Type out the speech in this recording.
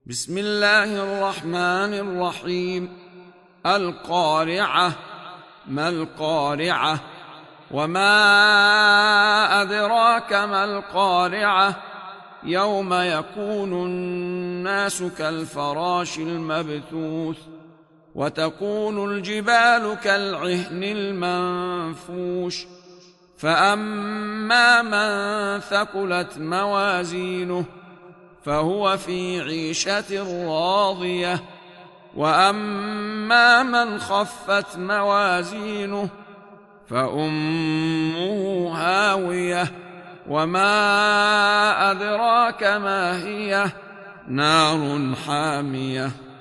بسم الله الرحمن الرحيم. القارعة. ما القارعة؟ وما أدراك ما القارعة؟ يوم يكون الناس كالفراش المبثوث وتكون الجبال كالعهن المنفوش فأما من ثقلت موازينه فهو في عيشة راضية وأما من خفت موازينه فأمه هاوية وما أدراك ما هي نار حامية.